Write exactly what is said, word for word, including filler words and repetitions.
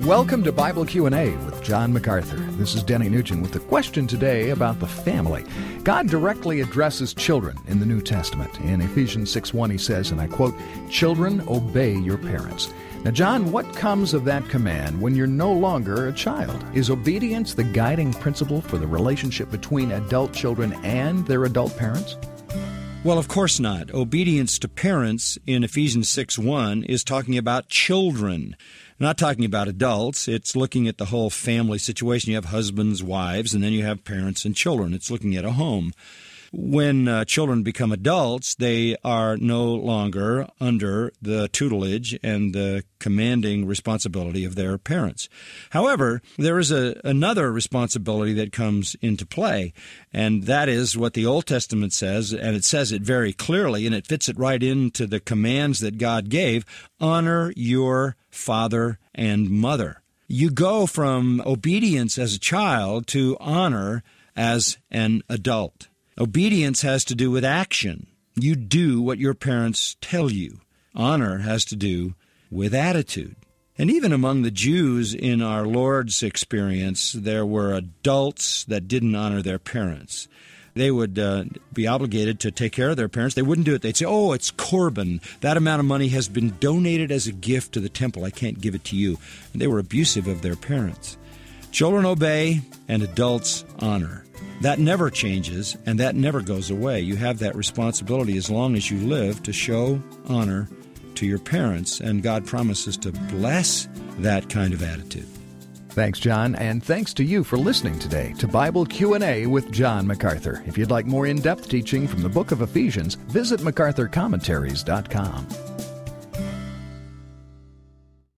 Welcome to Bible Q and A with John MacArthur. This is Denny Nugent with the question today about the family. God directly addresses children in the New Testament. In Ephesians six one, he says, and I quote, "Children, obey your parents." Now, John, what comes of that command when you're no longer a child? Is obedience the guiding principle for the relationship between adult children and their adult parents? Well, of course not. Obedience to parents in Ephesians six one is talking about children, not talking about adults. It's looking at the whole family situation. You have husbands, wives, and then you have parents and children. It's looking at a home. When uh, children become adults, they are no longer under the tutelage and the commanding responsibility of their parents. However, there is a, another responsibility that comes into play, and that is what the Old Testament says, and it says it very clearly, and it fits it right into the commands that God gave: honor your father and mother. You go from obedience as a child to honor as an adult. Obedience has to do with action. You do what your parents tell you. Honor has to do with attitude. And even among the Jews in our Lord's experience, there were adults that didn't honor their parents. They would uh, be obligated to take care of their parents. They wouldn't do it. They'd say, oh, it's Corban. That amount of money has been donated as a gift to the temple. I can't give it to you. And they were abusive of their parents. Children obey and adults honor. That never changes, and that never goes away. You have that responsibility as long as you live to show honor to your parents, and God promises to bless that kind of attitude. Thanks, John, and thanks to you for listening today to Bible Q and A with John MacArthur. If you'd like more in-depth teaching from the book of Ephesians, visit macarthur commentaries dot com.